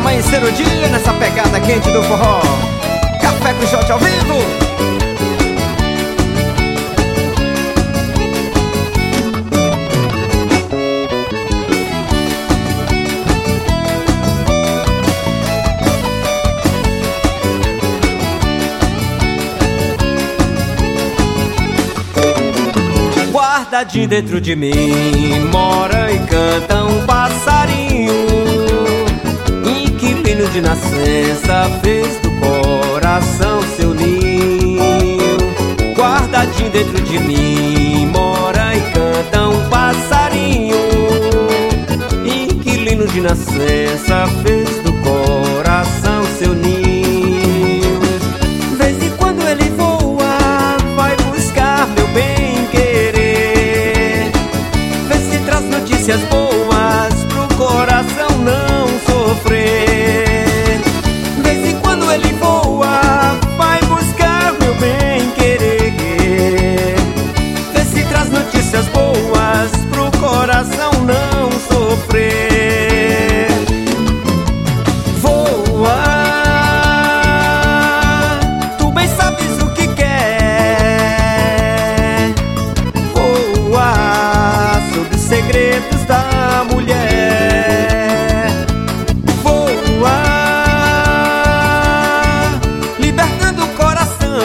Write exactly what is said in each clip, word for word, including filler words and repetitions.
amanhecer o dia nessa pegada quente do forró. Café com shot ao vivo. Guardadinho dentro de mim mora e canta um passarinho, inquilino de nascença, fez do coração seu ninho. Guardadinho dentro de mim mora e canta um passarinho, inquilino de nascença, fez do coração seu ninho. Vez em quando ele voa, vai buscar meu bem notícias boas pro coração não sofrer. De vez em quando ele voa, vai buscar meu bem querer. Vê se traz notícias boas pro coração não sofrer. Voa, tu bem sabes o que quer. Voa sobre os segredos da mulher. Voa, libertando o coração.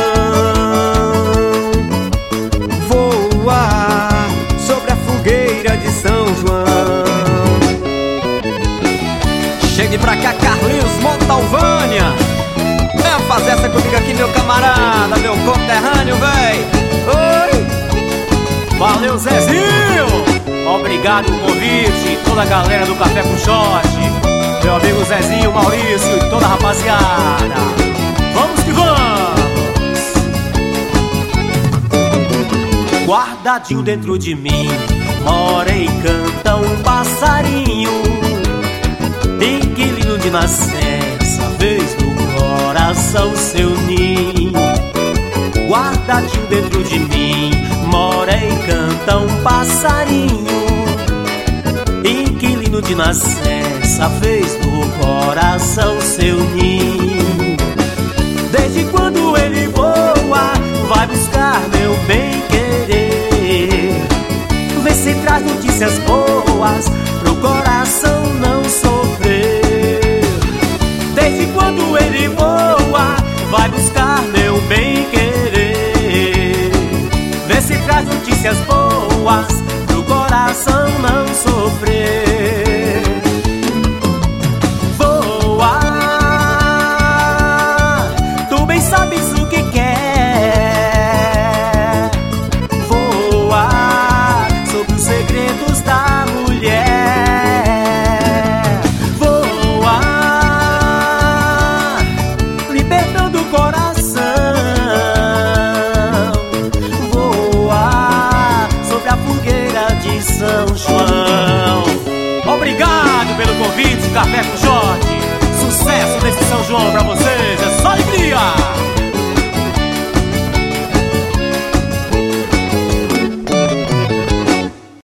Voa sobre a fogueira de São João. Chegue pra cá, Carlinhos Montalvânia. Venha fazer essa comigo aqui, meu camarada, meu conterrâneo, véi. Oi! Valeu, Zezinho! Obrigado pelo convite, toda a galera do Café com Shot, meu amigo Zezinho, Maurício e toda a rapaziada. Vamos que vamos! Guardadinho dentro de mim mora e canta um passarinho, inquilino de nascença, fez do coração seu ninho. Guardadinho dentro de mim mora e canta um passarinho, inquilino de nascença, fez do coração seu ninho. Desde quando ele voa, vai buscar meu bem querer. Vê se traz notícias boas pro coração não sofrer. Desde quando ele voa, vai buscar meu bem querer. Vê se traz notícias boas pro coração não sofrer. Voa, tu bem sabes o que quer. Voa sobre os segredos da mulher. Voa, libertando o coração. De São João. Obrigado pelo convite, Café com Shot. Sucesso nesse São João pra você.